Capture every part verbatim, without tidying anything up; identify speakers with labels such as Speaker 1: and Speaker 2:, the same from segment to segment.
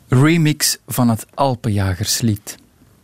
Speaker 1: Remix van het Alpenjagerslied.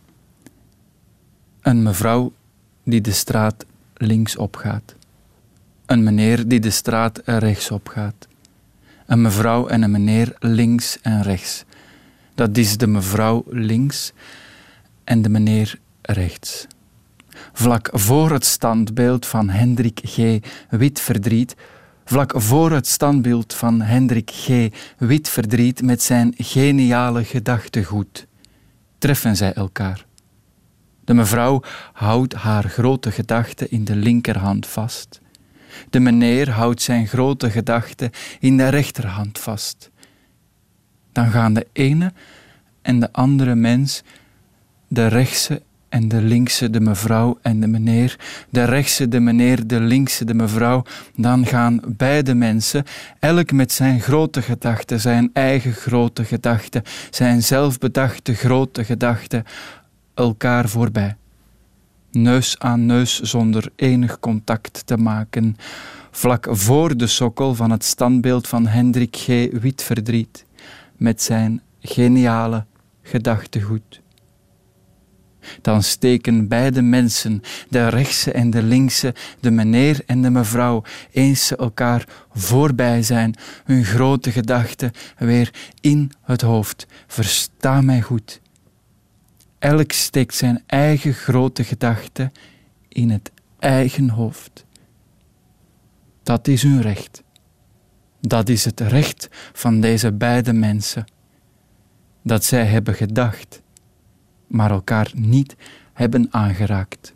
Speaker 1: Een mevrouw die de straat links opgaat. Een meneer die de straat rechts opgaat. Een mevrouw en een meneer links en rechts. Dat is de mevrouw links en de meneer rechts. Vlak voor het standbeeld van Hendrik G. Witverdriet, vlak voor het standbeeld van Hendrik G. Witverdriet met zijn geniale gedachtegoed, treffen zij elkaar. De mevrouw houdt haar grote gedachte in de linkerhand vast. De meneer houdt zijn grote gedachte in de rechterhand vast. Dan gaan de ene en de andere mens, de rechtse en de linkse, de mevrouw en de meneer, de rechtse, de meneer, de linkse, de mevrouw, dan gaan beide mensen, elk met zijn grote gedachte, zijn eigen grote gedachte, zijn zelfbedachte grote gedachte, elkaar voorbij. Neus aan neus zonder enig contact te maken, vlak voor de sokkel van het standbeeld van Hendrik G. Witverdriet, met zijn geniale gedachtegoed. Dan steken beide mensen, de rechtse en de linkse, de meneer en de mevrouw, eens ze elkaar voorbij zijn, hun grote gedachten weer in het hoofd. Versta mij goed. Elk steekt zijn eigen grote gedachte in het eigen hoofd. Dat is hun recht. Dat is het recht van deze beide mensen. Dat zij hebben gedacht, maar elkaar niet hebben aangeraakt.